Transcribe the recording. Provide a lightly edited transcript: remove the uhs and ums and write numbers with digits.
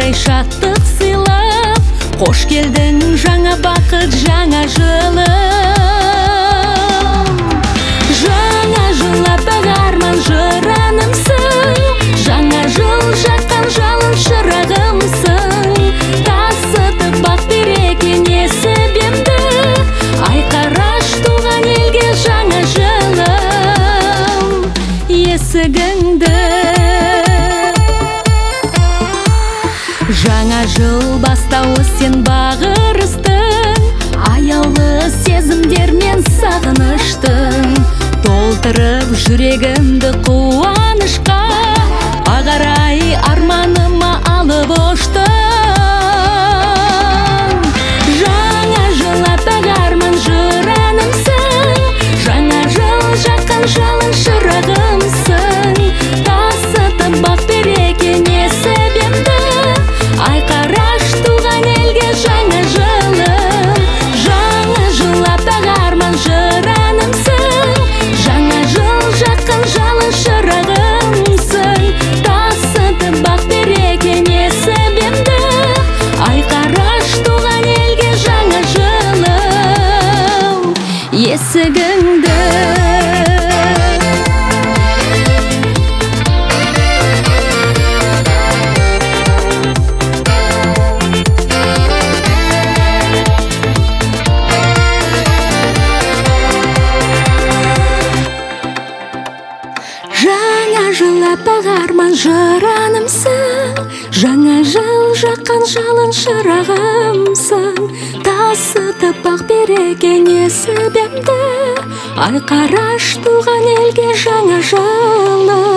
арай шаттық сыйлап, қош келдің жаңа бақыт, жаңа жылым. Жаңа жыл аппақ арман жыранымсың, жаңа жыл жаққан жалын шырағымсың. Тасытып бақ береке несібемді, айқараш туған елге жаңа жылым есігіңді. Жаңа жыл бастауы сен бағырыстың, аяулы сезімдермен сағыныштың. Толтырып жүрегімді қуанышқа, ағарай арманыма алып ұштың. Жаңа жыл аппақ арман жыранымсың, жаңа жыл жаққан жалын шырағымсың. Тасытып бақ береке несібемді, айқараш туған елге жаңа жылым. Жаңа жыл аппақ арман жыранымсың, жаңа жыл жаққан жалын шырағымсың. Тасытып бақ береке несібемді, айқараш туған елге жаңа жылым есігіңді. Жаңа жыл аппақ арман жыранымсың, жаңа жыл жаққан жалын шырағымсың. Тасытып бақ береке несібемді, айқараш туған елге жаңа жылым.